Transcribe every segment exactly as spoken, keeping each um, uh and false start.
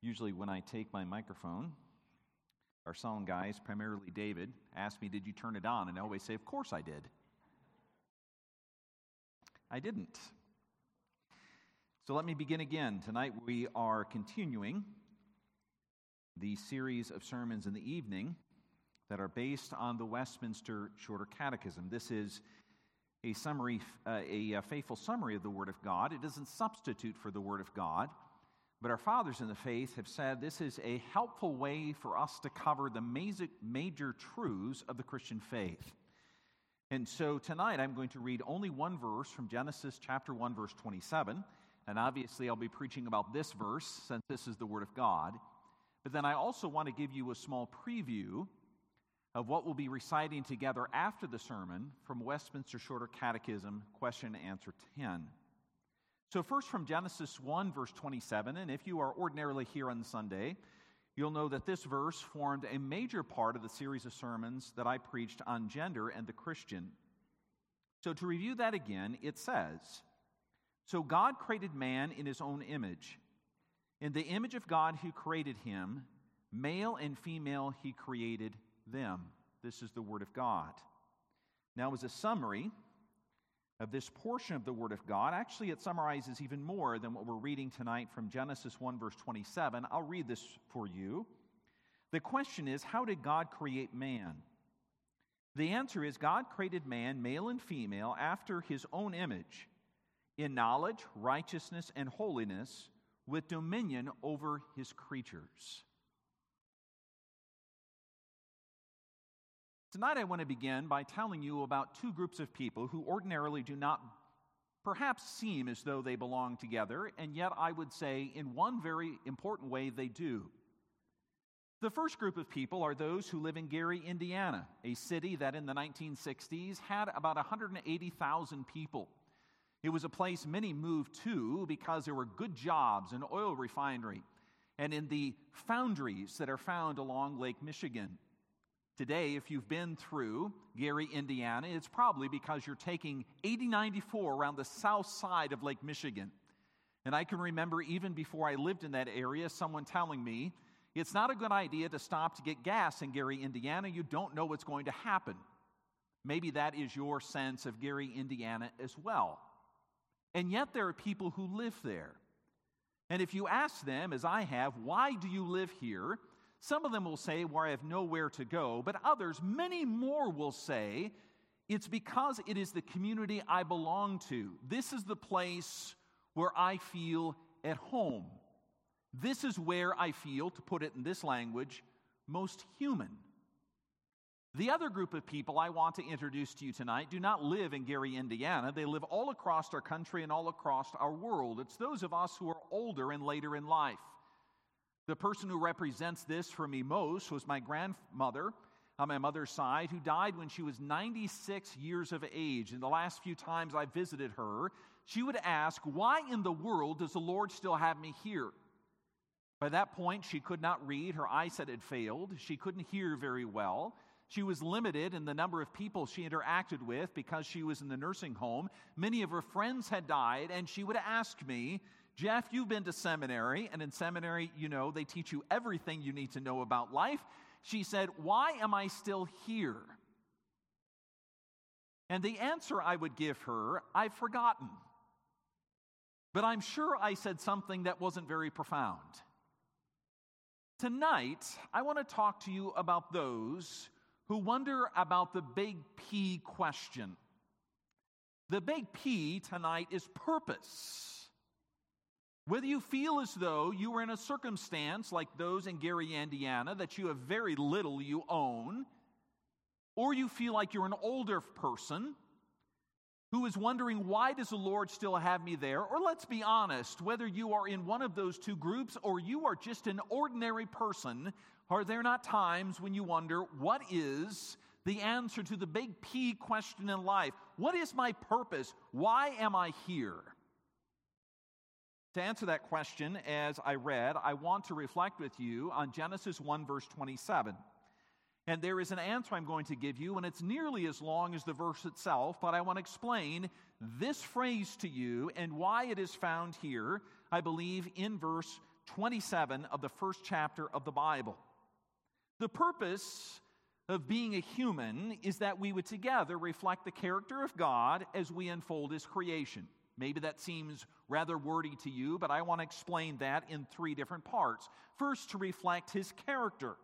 Usually when I take my microphone, our sound guys, primarily David, ask me, did you turn it on? And I always say, of course I did. I didn't. So let me begin again. Tonight we are continuing the series of sermons in the evening that are based on the Westminster Shorter Catechism. This is a summary, uh, a, a faithful summary of the Word of God. It doesn't substitute for the Word of God, but our fathers in the faith have said this is a helpful way for us to cover the major, major truths of the Christian faith. And so tonight I'm going to read only one verse from Genesis chapter one, verse twenty-seven. And obviously I'll be preaching about this verse since this is the Word of God. But then I also want to give you a small preview of what we'll be reciting together after the sermon from Westminster Shorter Catechism, question and answer ten. So first from Genesis one, verse twenty-seven, and if you are ordinarily here on Sunday, you'll know that this verse formed a major part of the series of sermons that I preached on gender and the Christian. So to review that again, it says, "So God created man in his own image. In the image of God who created him, male and female he created them." This is the Word of God. Now, as a summary of this portion of the Word of God, actually it summarizes even more than what we're reading tonight from Genesis one, verse twenty-seven. I'll read this for you. The question is, how did God create man? The answer is, God created man, male and female, after his own image, in knowledge, righteousness, and holiness, with dominion over his creatures. Tonight I want to begin by telling you about two groups of people who ordinarily do not perhaps seem as though they belong together, and yet I would say in one very important way they do. The first group of people are those who live in Gary, Indiana, a city that in the nineteen sixties had about one hundred eighty thousand people. It was a place many moved to because there were good jobs, an oil refinery, and in the foundries that are found along Lake Michigan. Today, if you've been through Gary, Indiana, it's probably because you're taking eighty ninety-four around the south side of Lake Michigan. And I can remember even before I lived in that area, someone telling me, it's not a good idea to stop to get gas in Gary, Indiana. You don't know what's going to happen. Maybe that is your sense of Gary, Indiana as well. And yet there are people who live there. And if you ask them, as I have, why do you live here? Some of them will say, well, I have nowhere to go. But others, many more, will say, it's because it is the community I belong to. This is the place where I feel at home. This is where I feel, to put it in this language, most human. The other group of people I want to introduce to you tonight do not live in Gary, Indiana. They live all across our country and all across our world. It's those of us who are older and later in life. The person who represents this for me most was my grandmother on my mother's side, who died when she was ninety-six years of age. And the last few times I visited her, she would ask, why in the world does the Lord still have me here? By that point, she could not read. Her eyesight had failed. She couldn't hear very well. She was limited in the number of people she interacted with because she was in the nursing home. Many of her friends had died, and she would ask me, Jeff, you've been to seminary, and in seminary, you know, they teach you everything you need to know about life. She said, why am I still here? And the answer I would give her, I've forgotten. But I'm sure I said something that wasn't very profound. Tonight, I want to talk to you about those who wonder about the big P question. The big P tonight is purpose. Whether you feel as though you are in a circumstance like those in Gary, Indiana, that you have very little you own, or you feel like you're an older person who is wondering, why does the Lord still have me there? Or let's be honest, whether you are in one of those two groups or you are just an ordinary person, are there not times when you wonder, what is the answer to the big P question in life? What is my purpose? Why am I here? To answer that question, as I read, I want to reflect with you on Genesis one, verse twenty-seven. And there is an answer I'm going to give you, and it's nearly as long as the verse itself, but I want to explain this phrase to you and why it is found here, I believe, in verse twenty-seven of the first chapter of the Bible. The purpose of being a human is that we would together reflect the character of God as we unfold His creation. Maybe that seems rather wordy to you, but I want to explain that in three different parts. First, to reflect His character.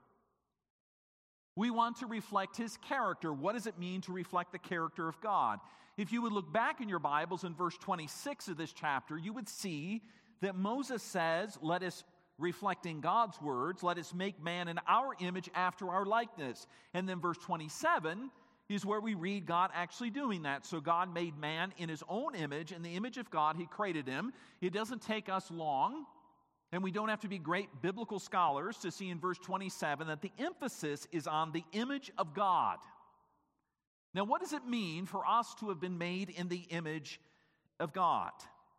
We want to reflect His character. What does it mean to reflect the character of God? If you would look back in your Bibles in verse twenty-six of this chapter, you would see that Moses says, let us, reflecting God's words, let us make man in our image after our likeness. And then verse twenty-seven is where we read God actually doing that. So God made man in His own image. In the image of God, He created him. It doesn't take us long, and we don't have to be great biblical scholars to see in verse twenty-seven that the emphasis is on the image of God. Now, what does it mean for us to have been made in the image of God?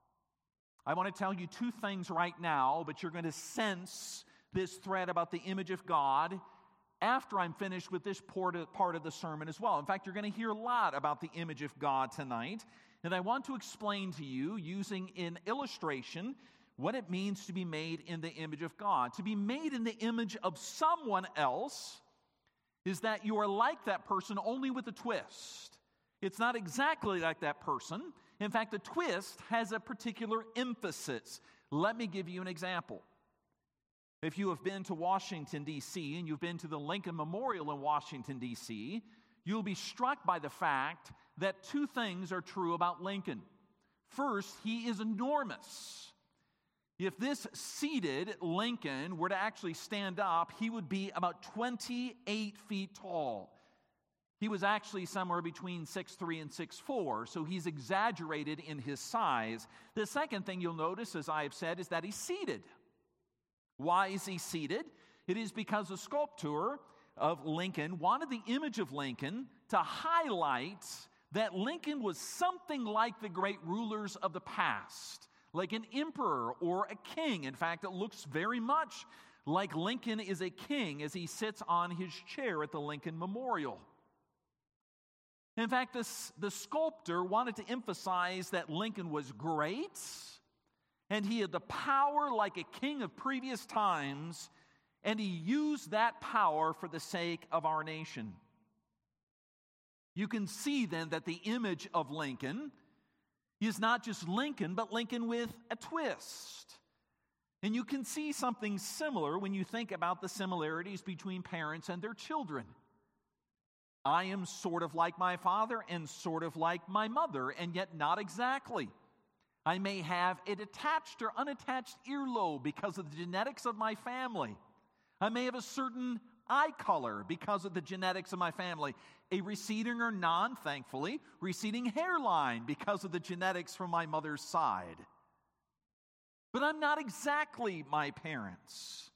I want to tell you two things right now, but you're going to sense this thread about the image of God after I'm finished with this part of the sermon as well. In fact, you're going to hear a lot about the image of God tonight, and I want to explain to you, using an illustration, what it means to be made in the image of God. To be made in the image of someone else is that you are like that person, only with a twist. It's not exactly like that person. In fact, the twist has a particular emphasis. Let me give you an example. If you have been to Washington, D C, and you've been to the Lincoln Memorial in Washington, D C, you'll be struck by the fact that two things are true about Lincoln. First, he is enormous. If this seated Lincoln were to actually stand up, he would be about twenty-eight feet tall. He was actually somewhere between six three and six four, so he's exaggerated in his size. The second thing you'll notice, as I have said, is that he's seated. Why is he seated? It is because the sculptor of Lincoln wanted the image of Lincoln to highlight that Lincoln was something like the great rulers of the past, like an emperor or a king. In fact, it looks very much like Lincoln is a king as he sits on his chair at the Lincoln Memorial. In fact, this, the sculptor wanted to emphasize that Lincoln was great, and he had the power like a king of previous times, and he used that power for the sake of our nation. You can see then that the image of Lincoln is not just Lincoln, but Lincoln with a twist. And you can see something similar when you think about the similarities between parents and their children. I am sort of like my father and sort of like my mother, and yet not exactly. I may have a detached or unattached earlobe because of the genetics of my family. I may have a certain eye color because of the genetics of my family. A receding or non, thankfully, receding hairline because of the genetics from my mother's side. But I'm not exactly my parents.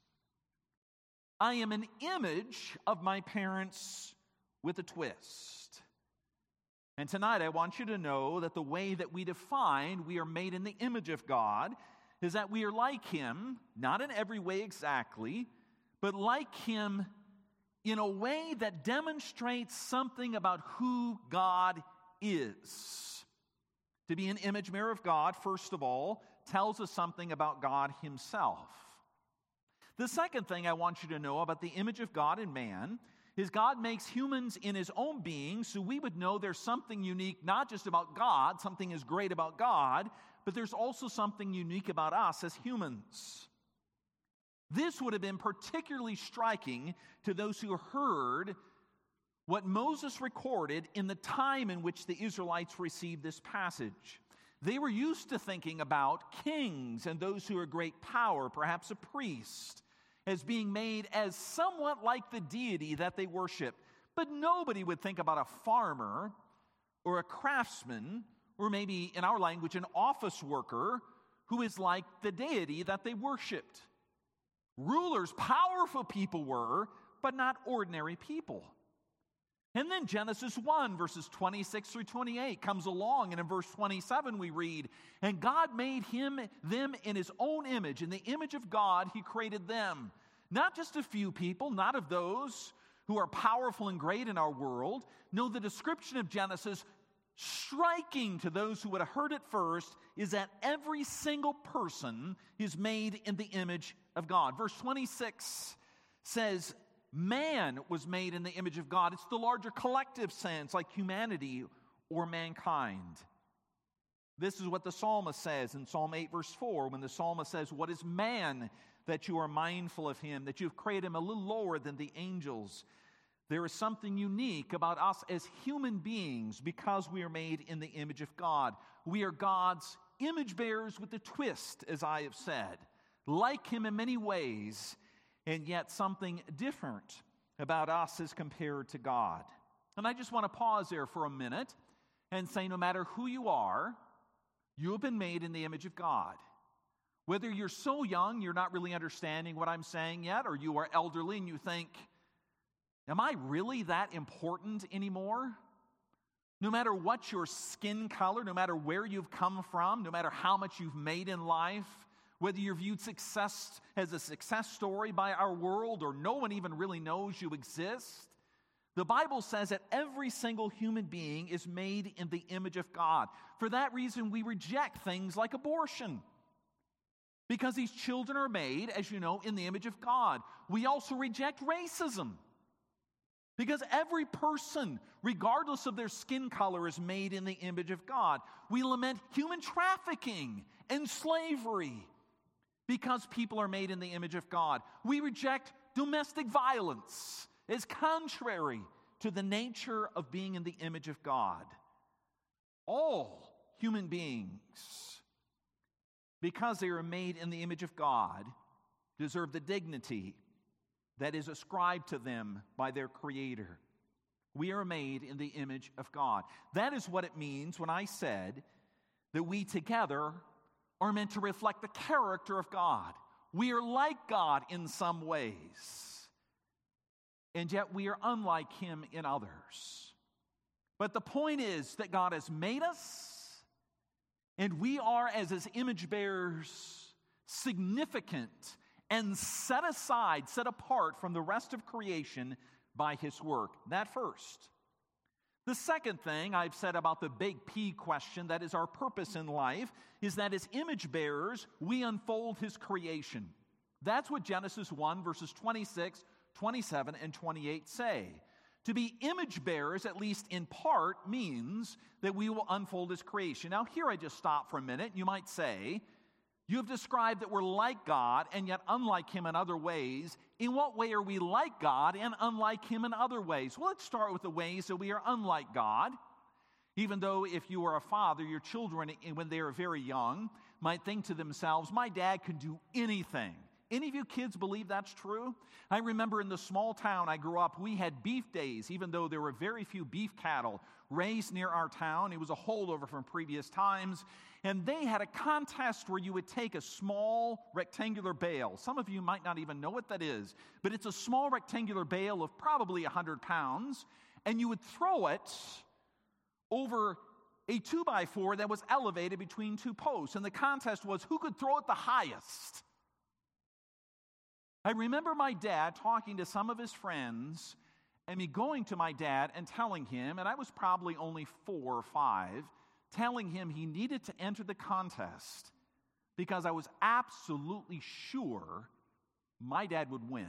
I am an image of my parents with a twist. And tonight I want you to know that the way that we define we are made in the image of God is that we are like Him, not in every way exactly, but like Him in a way that demonstrates something about who God is. To be an image bearer of God, first of all, tells us something about God Himself. The second thing I want you to know about the image of God in man is God makes humans in His own being, so we would know there's something unique, not just about God, something is great about God, but there's also something unique about us as humans. This would have been particularly striking to those who heard what Moses recorded in the time in which the Israelites received this passage. They were used to thinking about kings and those who are great power, perhaps a priest, as being made as somewhat like the deity that they worship. But nobody would think about a farmer or a craftsman, or maybe in our language, an office worker who is like the deity that they worshiped. Rulers, powerful people were, but not ordinary people. And then Genesis one, verses twenty-six through twenty-eight comes along, and in verse twenty-seven we read, "And God made him them in His own image. In the image of God He created them." Not just a few people, not of those who are powerful and great in our world. No, the description of Genesis striking to those who would have heard it first is that every single person is made in the image of God. Verse twenty-six says, man was made in the image of God. It's the larger collective sense, like humanity or mankind. This is what the psalmist says in Psalm eight, verse four, when the psalmist says, what is man that you are mindful of him, that you've created him a little lower than the angels? There is something unique about us as human beings because we are made in the image of God. We are God's image bearers with a twist, as I have said, like him in many ways, and yet something different about us as compared to God. And I just want to pause there for a minute and say, no matter who you are, you have been made in the image of God. Whether you're so young you're not really understanding what I'm saying yet, or you are elderly and you think, am I really that important anymore? No matter what your skin color, no matter where you've come from, no matter how much you've made in life, whether you're viewed success as a success story by our world or no one even really knows you exist, the Bible says that every single human being is made in the image of God. For that reason, we reject things like abortion, because these children are made, as you know, in the image of God. We also reject racism, because every person, regardless of their skin color, is made in the image of God. We lament human trafficking and slavery, because people are made in the image of God. We reject domestic violence as contrary to the nature of being in the image of God. All human beings, because they are made in the image of God, deserve the dignity that is ascribed to them by their Creator. We are made in the image of God. That is what it means when I said that we together are meant to reflect the character of God. We are like God in some ways, and yet we are unlike Him in others. But the point is that God has made us, and we are, as His image bearers, significant and set aside, set apart from the rest of creation by His work. That first. The second thing I've said about the big P question, that is our purpose in life, is that as image bearers, we unfold His creation. That's what Genesis one, verses twenty-six, twenty-seven, and twenty-eight say. To be image bearers, at least in part, means that we will unfold His creation. Now, here I just stop for a minute. You might say, you have described that we're like God and yet unlike Him in other ways. In what way are we like God and unlike Him in other ways? Well, let's start with the ways that we are unlike God. Even though if you are a father, your children, when they are very young, might think to themselves, my dad can do anything. Any of you kids believe that's true? I remember in the small town I grew up, we had beef days, even though there were very few beef cattle raised near our town. It was a holdover from previous times. And they had a contest where you would take a small rectangular bale. Some of you might not even know what that is, but it's a small rectangular bale of probably one hundred pounds, and you would throw it over a two by four that was elevated between two posts. And the contest was who could throw it the highest. I remember my dad talking to some of his friends, and me going to my dad and telling him, and I was probably only four or five, telling him he needed to enter the contest because I was absolutely sure my dad would win.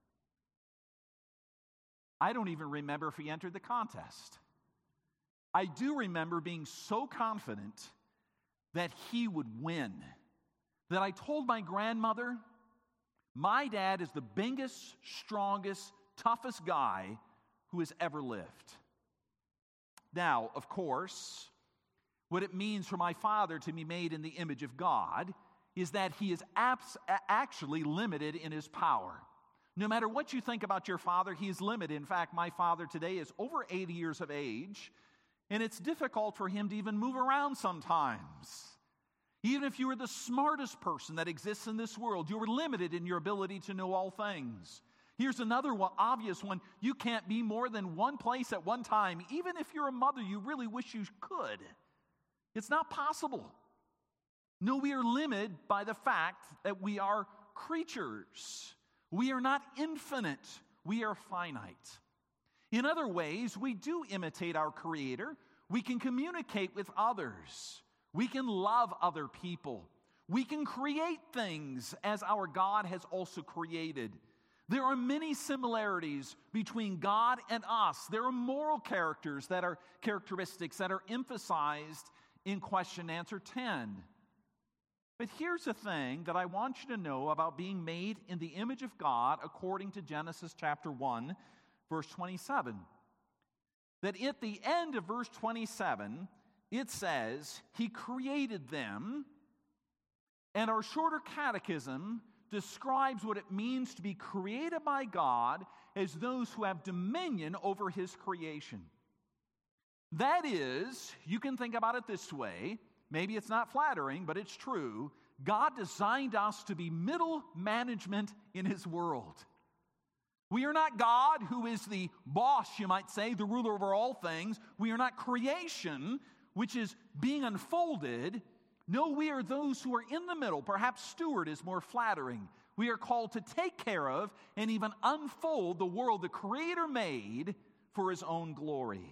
I don't even remember if he entered the contest. I do remember being so confident that he would win that I told my grandmother, my dad is the biggest, strongest, toughest guy who has ever lived. Now, of course, what it means for my father to be made in the image of God is that he is abs- actually limited in his power. No matter what you think about your father, he is limited. In fact, my father today is over eighty years of age, and it's difficult for him to even move around sometimes. Even if you are the smartest person that exists in this world, you are limited in your ability to know all things. Here's another one, obvious one. You can't be more than one place at one time. Even if you're a mother, you really wish you could. It's not possible. No, we are limited by the fact that we are creatures. We are not infinite. We are finite. In other ways, we do imitate our Creator. We can communicate with others. We can love other people. We can create things as our God has also created. There are many similarities between God and us. There are moral characters that are characteristics that are emphasized in question and answer ten. But here's the thing that I want you to know about being made in the image of God according to Genesis chapter one, verse twenty-seven. That at the end of verse twenty-seven, it says, He created them, and our shorter catechism describes what it means to be created by God as those who have dominion over His creation. That is, you can think about it this way, maybe it's not flattering, but it's true. God designed us to be middle management in His world. We are not God, who is the boss, you might say, the ruler over all things. We are not creation, which is being unfolded. No, we are those who are in the middle. Perhaps steward is more flattering. We are called to take care of and even unfold the world the Creator made for His own glory.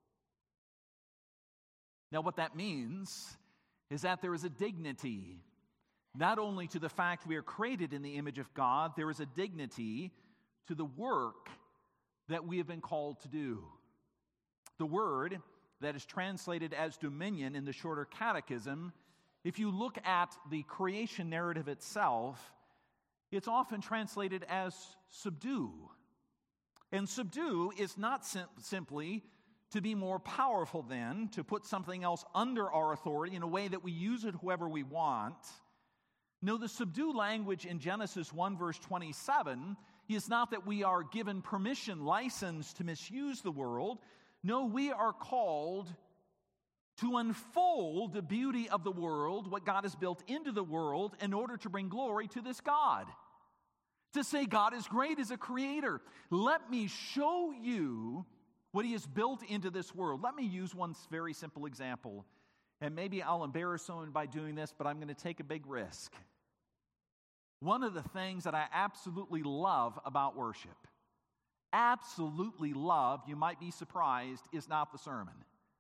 Now, what that means is that there is a dignity, not only to the fact we are created in the image of God, there is a dignity to the work that we have been called to do. The word that is translated as dominion in the shorter catechism, if you look at the creation narrative itself, it's often translated as subdue. And subdue is not sim- simply to be more powerful than, to put something else under our authority in a way that we use it whoever we want. No, the subdue language in Genesis one verse twenty-seven is not that we are given permission, license to misuse the world. No, we are called to unfold the beauty of the world, what God has built into the world, in order to bring glory to this God. To say God is great as a creator. Let me show you what He has built into this world. Let me use one very simple example. And maybe I'll embarrass someone by doing this, but I'm going to take a big risk. One of the things that I absolutely love about worship, absolutely love, you might be surprised, is not the sermon.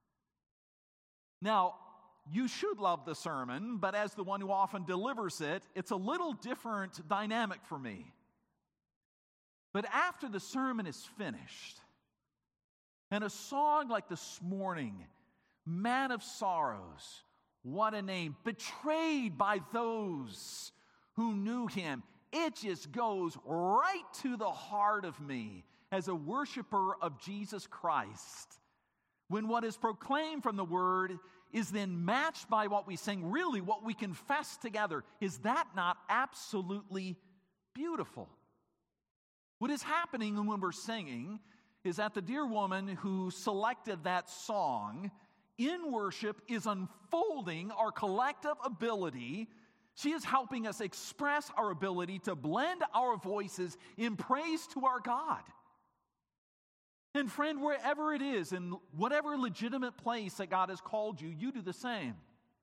Now, you should love the sermon, but as the one who often delivers it, it's a little different dynamic for me. But after the sermon is finished, and a song like this morning, Man of Sorrows, what a name, betrayed by those who knew Him, it just goes right to the heart of me as a worshiper of Jesus Christ. When what is proclaimed from the Word is then matched by what we sing, really what we confess together, is that not absolutely beautiful? What is happening when we're singing is that the dear woman who selected that song in worship is unfolding our collective ability. She is helping us express our ability to blend our voices in praise to our God. And friend, wherever it is, in whatever legitimate place that God has called you, you do the same.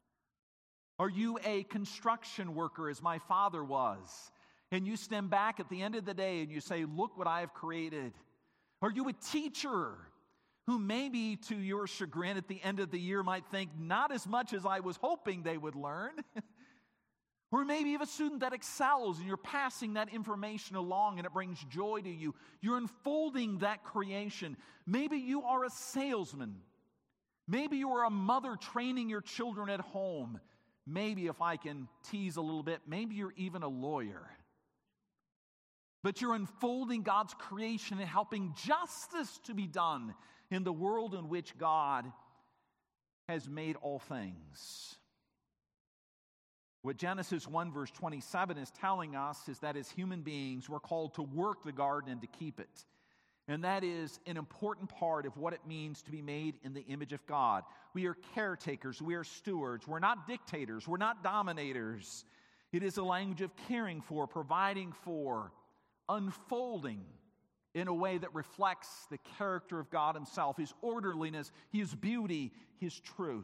Are you a construction worker, as my father was, and you stand back at the end of the day and you say, look what I have created? Are you a teacher who maybe to your chagrin at the end of the year might think, not as much as I was hoping they would learn? Or maybe you have a student that excels and you're passing that information along and it brings joy to you. You're unfolding that creation. Maybe you are a salesman. Maybe you are a mother training your children at home. Maybe, if I can tease a little bit, maybe you're even a lawyer. But you're unfolding God's creation and helping justice to be done in the world in which God has made all things. What Genesis one verse twenty-seven is telling us is that as human beings, we're called to work the garden and to keep it. And that is an important part of what it means to be made in the image of God. We are caretakers, we are stewards, we're not dictators, we're not dominators. It is a language of caring for, providing for, unfolding in a way that reflects the character of God Himself, His orderliness, His beauty, His truth.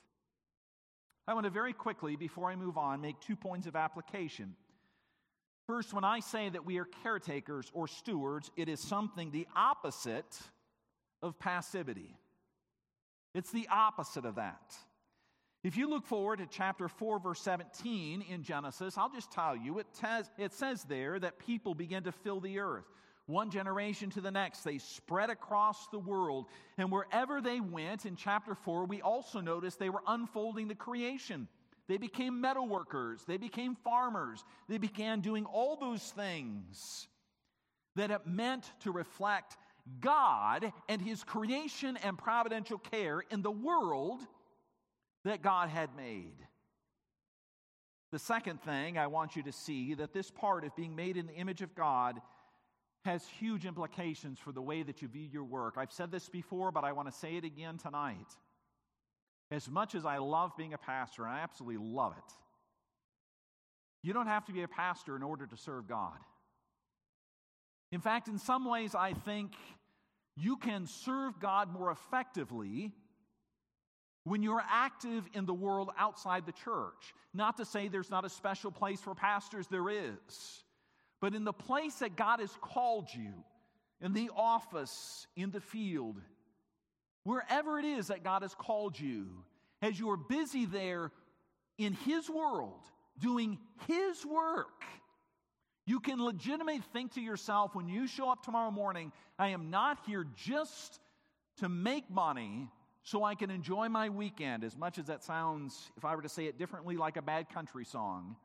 I want to very quickly, before I move on, make two points of application. First, when I say that we are caretakers or stewards, it is something the opposite of passivity. It's the opposite of that. If you look forward to chapter four, verse seventeen in Genesis, I'll just tell you, it, says, it says there that people began to fill the earth. One generation to the next, they spread across the world. And wherever they went, in chapter four, we also noticed they were unfolding the creation. They became metal workers. They became farmers. They began doing all those things that it meant to reflect God and His creation and providential care in the world that God had made. The second thing I want you to see, that this part of being made in the image of God has huge implications for the way that you view your work. I've said this before, but I want to say it again tonight. As much as I love being a pastor, and I absolutely love it, you don't have to be a pastor in order to serve God. In fact, in some ways, I think you can serve God more effectively when you're active in the world outside the church. Not to say there's not a special place for pastors, there is. But in the place that God has called you, in the office, in the field, wherever it is that God has called you, as you are busy there in His world, doing His work, you can legitimately think to yourself when you show up tomorrow morning, I am not here just to make money so I can enjoy my weekend, as much as that sounds, if I were to say it differently, like a bad country song.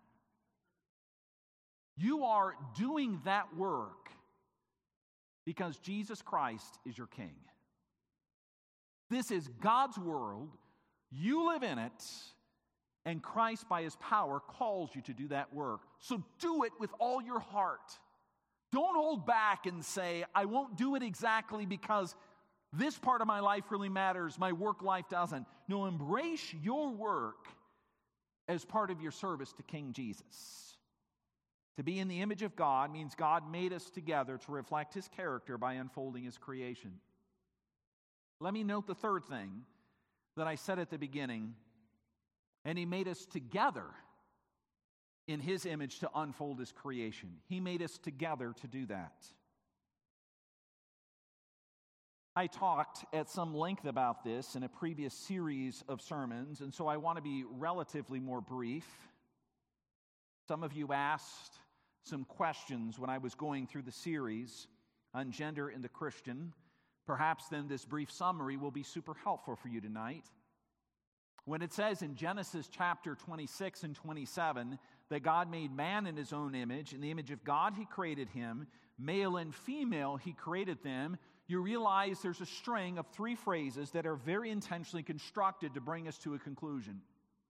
You are doing that work because Jesus Christ is your King. This is God's world. You live in it, and Christ, by His power, calls you to do that work. So do it with all your heart. Don't hold back and say, I won't do it exactly because this part of my life really matters, my work life doesn't. No, embrace your work as part of your service to King Jesus. To be in the image of God means God made us together to reflect His character by unfolding His creation. Let me note the third thing that I said at the beginning. And He made us together in His image to unfold His creation. He made us together to do that. I talked at some length about this in a previous series of sermons, and so I want to be relatively more brief. Some of you asked some questions when I was going through the series on gender in the Christian. Perhaps then this brief summary will be super helpful for you tonight. When it says in Genesis chapter twenty-six and twenty-seven that God made man in His own image, in the image of God He created him, male and female He created them, you realize there's a string of three phrases that are very intentionally constructed to bring us to a conclusion.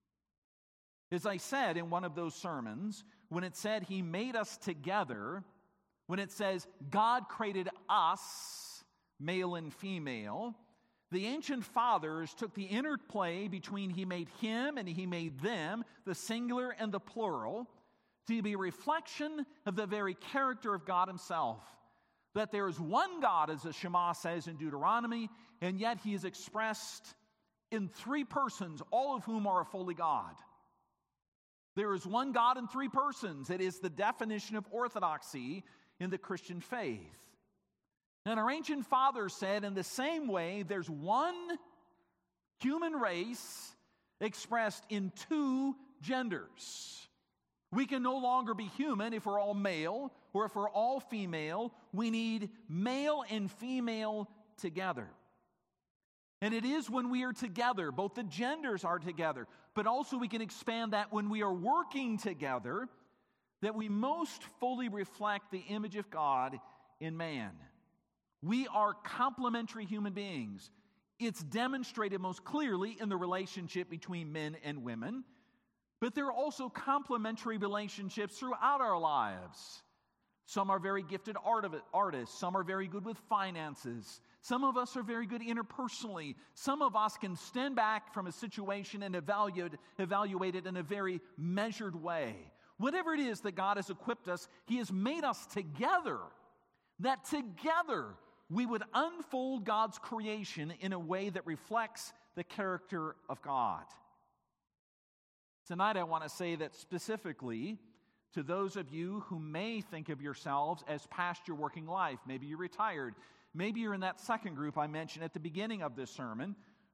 As I said in one of those sermons, when it said He made us together, when it says God created us, male and female, the ancient fathers took the interplay between He made him and He made them, the singular and the plural, to be a reflection of the very character of God Himself. That there is one God, as the Shema says in Deuteronomy, and yet He is expressed in three persons, all of whom are fully God. There is one God in three persons. It is the definition of orthodoxy in the Christian faith. And our ancient fathers said, in the same way, there's one human race expressed in two genders. We can no longer be human if we're all male or if we're all female. We need male and female together. And it is when we are together, both the genders are together, but also we can expand that when we are working together, that we most fully reflect the image of God in man. We are complementary human beings. It's demonstrated most clearly in the relationship between men and women, but there are also complementary relationships throughout our lives. Some are very gifted artists. Some are very good with finances. Some of us are very good interpersonally. Some of us can stand back from a situation and evaluate, evaluate it in a very measured way. Whatever it is that God has equipped us, He has made us together, that together we would unfold God's creation in a way that reflects the character of God. Tonight I want to say that specifically to those of you who may think of yourselves as past your working life. Maybe you're retired. Maybe you're in that second group I mentioned at the beginning of this sermon,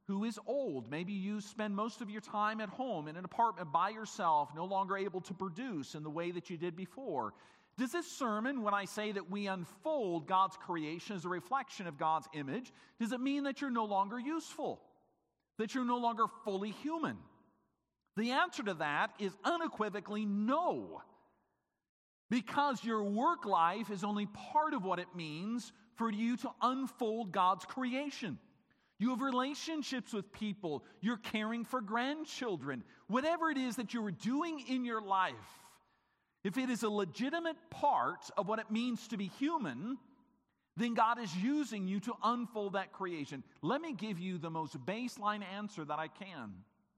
who is old. Maybe you spend most of your time at home in an apartment by yourself, no longer able to produce in the way that you did before. Does this sermon, when I say that we unfold God's creation as a reflection of God's image, does it mean that you're no longer useful? That you're no longer fully human? The answer to that is unequivocally no. Because your work life is only part of what it means for you to unfold God's creation. You have relationships with people. You're caring for grandchildren. Whatever it is that you're doing in your life, if it is a legitimate part of what it means to be human, then God is using you to unfold that creation. Let me give you the most baseline answer that I can.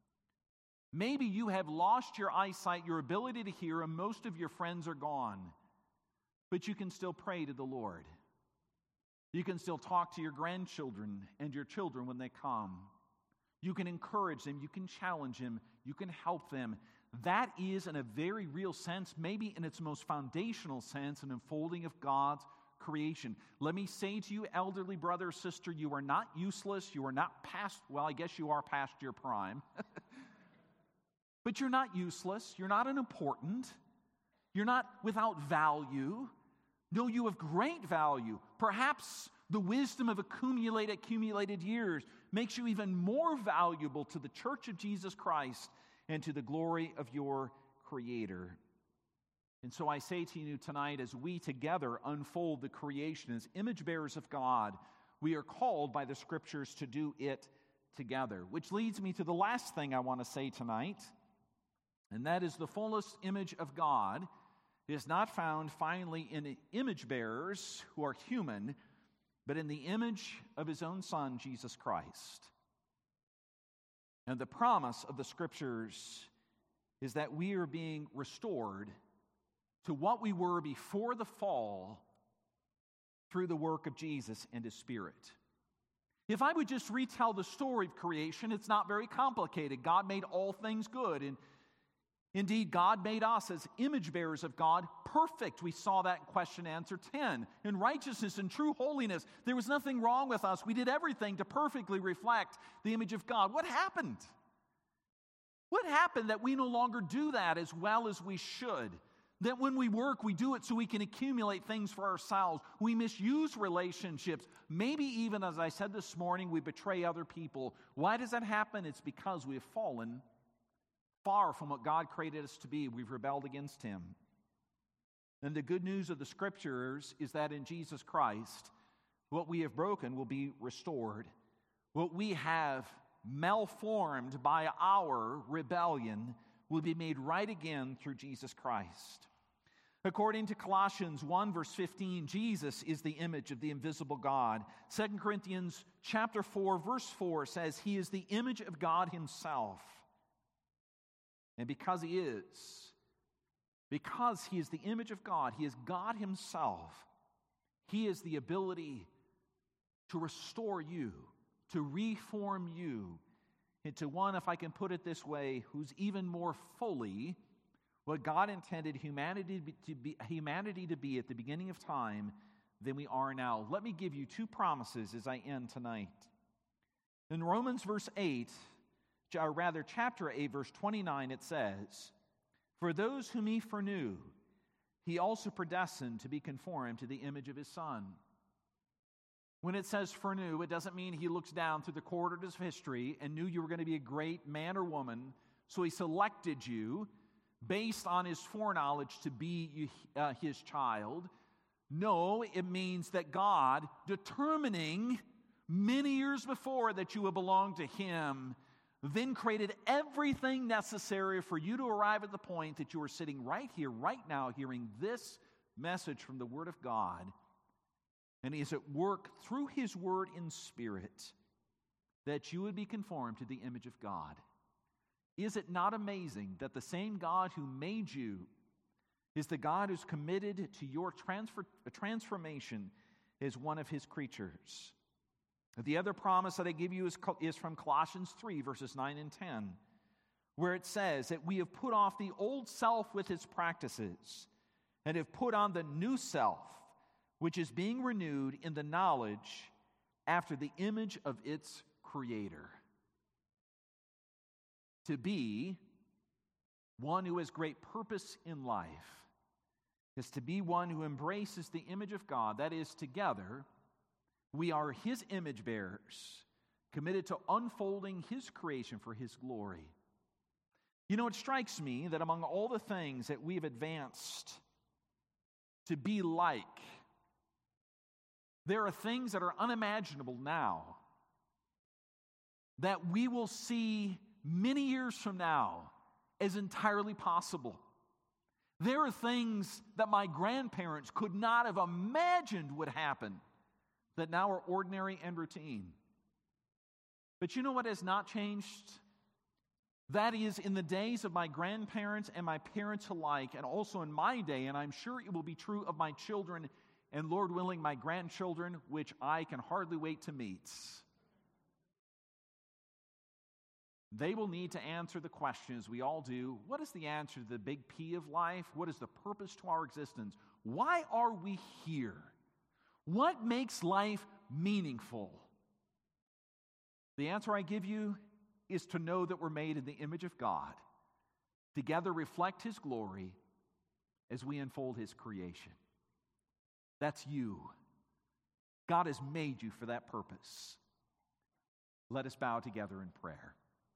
Maybe you have lost your eyesight, your ability to hear, and most of your friends are gone. But you can still pray to the Lord. You can still talk to your grandchildren and your children when they come. You can encourage them. You can challenge them. You can help them. That is, in a very real sense, maybe in its most foundational sense, an unfolding of God's creation. Let me say to you, elderly brother or sister, you are not useless. You are not past, well, I guess you are past your prime. But you're not useless. You're not unimportant. You're not without value. No, you have great value. Perhaps the wisdom of accumulated, accumulated years makes you even more valuable to the Church of Jesus Christ and to the glory of your Creator. And so I say to you tonight, as we together unfold the creation as image bearers of God, we are called by the Scriptures to do it together. Which leads me to the last thing I want to say tonight, and that is the fullest image of God is not found finally in image bearers who are human, but in the image of His own Son, Jesus Christ. And the promise of the Scriptures is that we are being restored to what we were before the fall through the work of Jesus and His Spirit. If I would just retell the story of creation, it's not very complicated. God made all things good, and indeed, God made us as image bearers of God perfect. We saw that in question answer ten. In righteousness and true holiness, there was nothing wrong with us. We did everything to perfectly reflect the image of God. What happened? What happened that we no longer do that as well as we should? That when we work, we do it so we can accumulate things for ourselves. We misuse relationships. Maybe even, as I said this morning, we betray other people. Why does that happen? It's because we have fallen far from what God created us to be. We've rebelled against Him. And the good news of the Scriptures is that in Jesus Christ, what we have broken will be restored. What we have malformed by our rebellion will be made right again through Jesus Christ. According to Colossians one, verse fifteen, Jesus is the image of the invisible God. Second Corinthians chapter four, verse four says, He is the image of God Himself. And because He is, because He is the image of God, He is God Himself, He has the ability to restore you, to reform you into one, if I can put it this way, who's even more fully what God intended humanity to be, humanity to be at the beginning of time than we are now. Let me give you two promises as I end tonight. In Romans verse eight, or rather chapter eight, verse twenty-nine, it says, For those whom He foreknew, He also predestined to be conformed to the image of His Son. When it says foreknew, it doesn't mean He looks down through the corridors of history and knew you were going to be a great man or woman, so He selected you based on His foreknowledge to be uh, His child. No, it means that God, determining many years before that you would belong to Him, then created everything necessary for you to arrive at the point that you are sitting right here, right now, hearing this message from the Word of God. And He is at work through His Word in Spirit that you would be conformed to the image of God. Is it not amazing that the same God who made you is the God who's committed to your transfer, transformation as one of His creatures? The other promise that I give you is, is from Colossians three, verses nine and ten, where it says that we have put off the old self with its practices and have put on the new self, which is being renewed in the knowledge after the image of its Creator. to be one who has great purpose in life is to be one who embraces the image of God. That is, together, we are His image bearers, committed to unfolding His creation for His glory. You know, it strikes me that among all the things that we've advanced to be like, there are things that are unimaginable now that we will see many years from now as entirely possible. There are things that my grandparents could not have imagined would happen that now are ordinary and routine. But you know what has not changed? That is, in the days of my grandparents and my parents alike, and also in my day, and I'm sure it will be true of my children, and Lord willing, my grandchildren, which I can hardly wait to meet. They will need to answer the question, as we all do, what is the answer to the big P of life? What is the purpose to our existence? Why are we here? What makes life meaningful? The answer I give you is to know that we're made in the image of God, together reflect His glory as we unfold His creation. That's you. God has made you for that purpose. Let us bow together in prayer.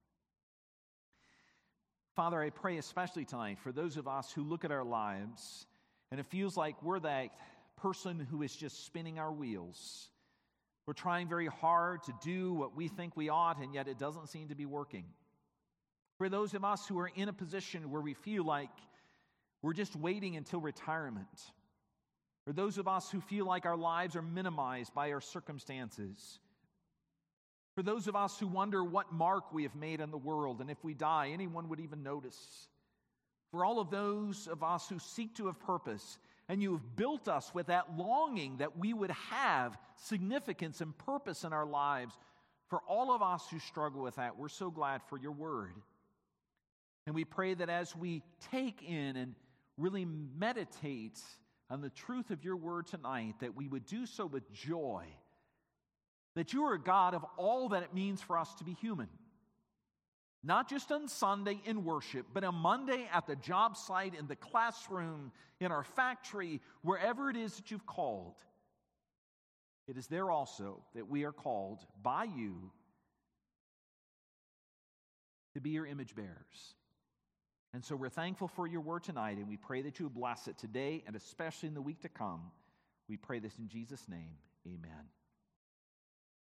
Father, I pray especially tonight for those of us who look at our lives and it feels like we're that person who is just spinning our wheels. We're trying very hard to do what we think we ought, and yet it doesn't seem to be working. For those of us who are in a position where we feel like we're just waiting until retirement. For those of us who feel like our lives are minimized by our circumstances. For those of us who wonder what mark we have made on the world, and if we die, anyone would even notice. For all of those of us who seek to have purpose, and you have built us with that longing that we would have significance and purpose in our lives. For all of us who struggle with that, we're so glad for your word. And we pray that as we take in and really meditate on the truth of your word tonight, that we would do so with joy. That you are a God of all that it means for us to be human. Not just on Sunday in worship, but on Monday at the job site, in the classroom, in our factory, wherever it is that you've called. It is there also that we are called by you to be your image bearers. And so we're thankful for your word tonight, and we pray that you bless it today and especially in the week to come. We pray this in Jesus' name. Amen.